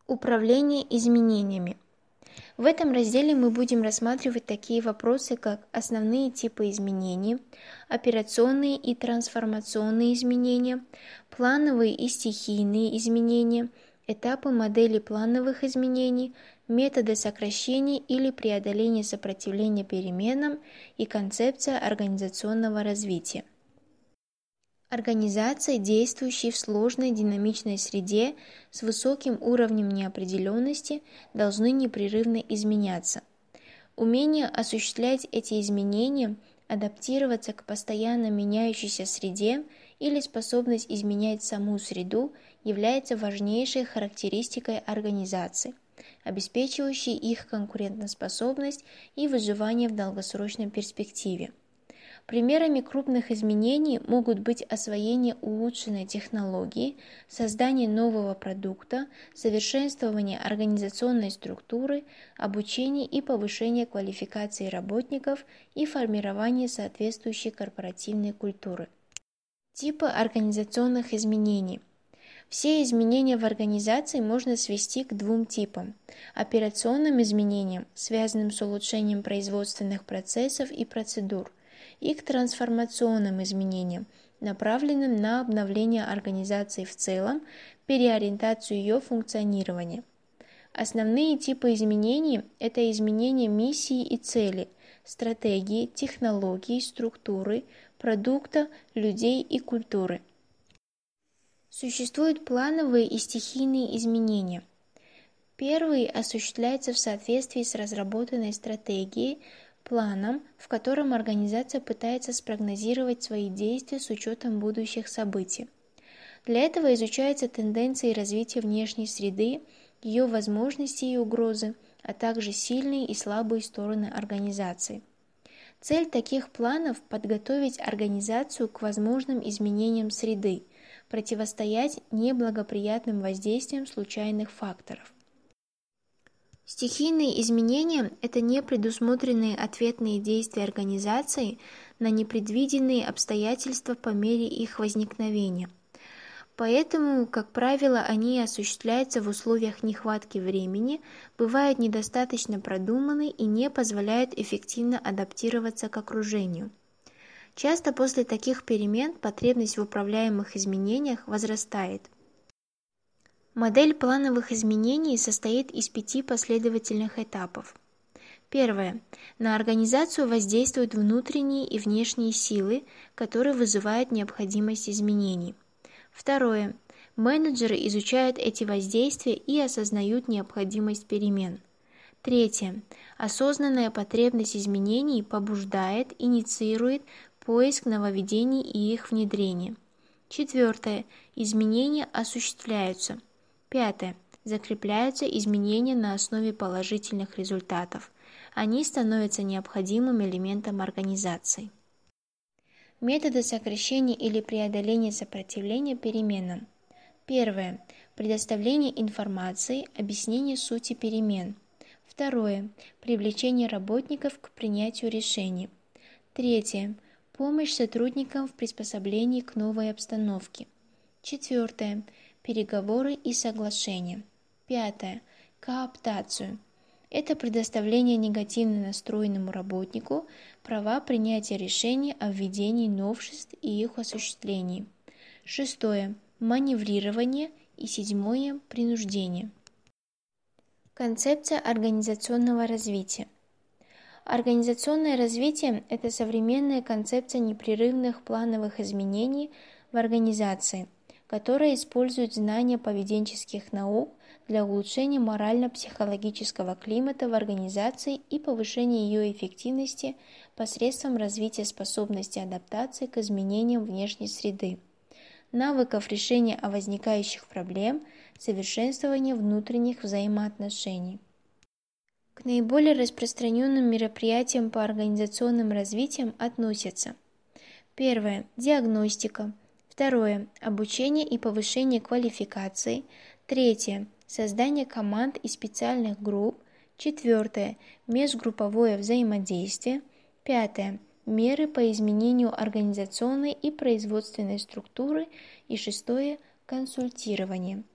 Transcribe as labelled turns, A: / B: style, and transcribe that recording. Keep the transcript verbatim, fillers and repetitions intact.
A: Управление изменениями. В этом разделе мы будем рассматривать такие вопросы, как основные типы изменений, операционные и трансформационные изменения, плановые и стихийные изменения, этапы модели плановых изменений, методы сокращения или преодоления сопротивления переменам и концепция организационного развития. Организации, действующие в сложной динамичной среде с высоким уровнем неопределенности, должны непрерывно изменяться. Умение осуществлять эти изменения, адаптироваться к постоянно меняющейся среде или способность изменять саму среду является важнейшей характеристикой организаций, обеспечивающей их конкурентоспособность и выживание в долгосрочной перспективе. Примерами крупных изменений могут быть освоение улучшенной технологии, создание нового продукта, совершенствование организационной структуры, обучение и повышение квалификации работников и формирование соответствующей корпоративной культуры. Типы организационных изменений. Все изменения в организации можно свести к двум типам – операционным изменениям, связанным с улучшением производственных процессов и процедур, и к трансформационным изменениям, направленным на обновление организации в целом, переориентацию ее функционирования. Основные типы изменений – это изменения миссии и цели, стратегии, технологий, структуры, продукта, людей и культуры. Существуют плановые и стихийные изменения. Первый осуществляется в соответствии с разработанной стратегией, планом, в котором организация пытается спрогнозировать свои действия с учетом будущих событий. Для этого изучаются тенденции развития внешней среды, ее возможности и угрозы, а также сильные и слабые стороны организации. Цель таких планов – подготовить организацию к возможным изменениям среды, противостоять неблагоприятным воздействиям случайных факторов. Стихийные изменения – это непредусмотренные ответные действия организации на непредвиденные обстоятельства по мере их возникновения. Поэтому, как правило, они осуществляются в условиях нехватки времени, бывают недостаточно продуманы и не позволяют эффективно адаптироваться к окружению. Часто после таких перемен потребность в управляемых изменениях возрастает. Модель плановых изменений состоит из пяти последовательных этапов. Первое. На организацию воздействуют внутренние и внешние силы, которые вызывают необходимость изменений. Второе. Менеджеры изучают эти воздействия и осознают необходимость перемен. Третье. Осознанная потребность изменений побуждает, инициирует поиск нововведений и их внедрение. Четвертое. Изменения осуществляются. Пятое. Закрепляются изменения на основе положительных результатов. Они становятся необходимым элементом организации. Методы сокращения или преодоления сопротивления переменам. Первое. Предоставление информации, объяснение сути перемен. Второе. Привлечение работников к принятию решений. Третье. Помощь сотрудникам в приспособлении к новой обстановке. Четвертое. Переговоры и соглашения. Пятое. Кооптацию. Это предоставление негативно настроенному работнику права принятия решений о введении новшеств и их осуществлении. Шестое. Маневрирование. И седьмое. Принуждение. Концепция организационного развития. Организационное развитие – это современная концепция непрерывных плановых изменений в организации, которая использует знания поведенческих наук для улучшения морально-психологического климата в организации и повышения ее эффективности посредством развития способности адаптации к изменениям внешней среды, навыков решения возникающих проблем, совершенствования внутренних взаимоотношений. К наиболее распространенным мероприятиям по организационным развитиям относятся: первое – диагностика, второе – обучение и повышение квалификации, третье – создание команд и специальных групп, четвертое – межгрупповое взаимодействие, пятое – меры по изменению организационной и производственной структуры и шестое – консультирование.